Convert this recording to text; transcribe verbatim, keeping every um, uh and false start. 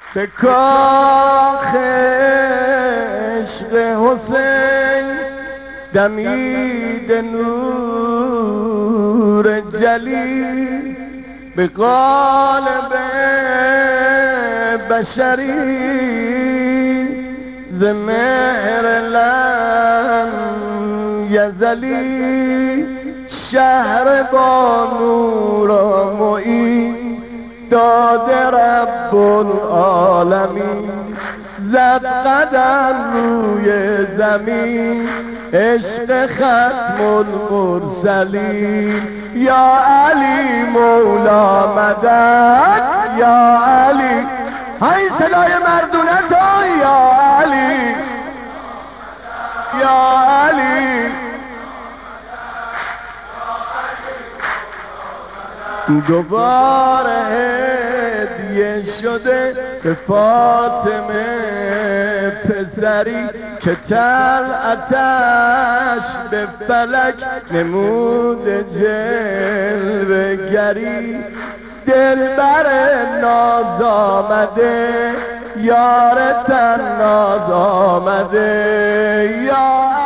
به کاخ عشق حسین دمید نور جلی، به قالب بشری ز مهر لم یزلی، شهر با نور و معین داده رب العالمین، زد قدم روی زمین عشق ختم المرسلین. یا علی مولا مدد، یا علی های صدای مردونه تو، یا علی یا علی. دوباره هدیه شده به فاطمه پسری که طلعتش به فلک نمود جلوه گری، دلبر ناز آمده یار تن ناز آمده. یا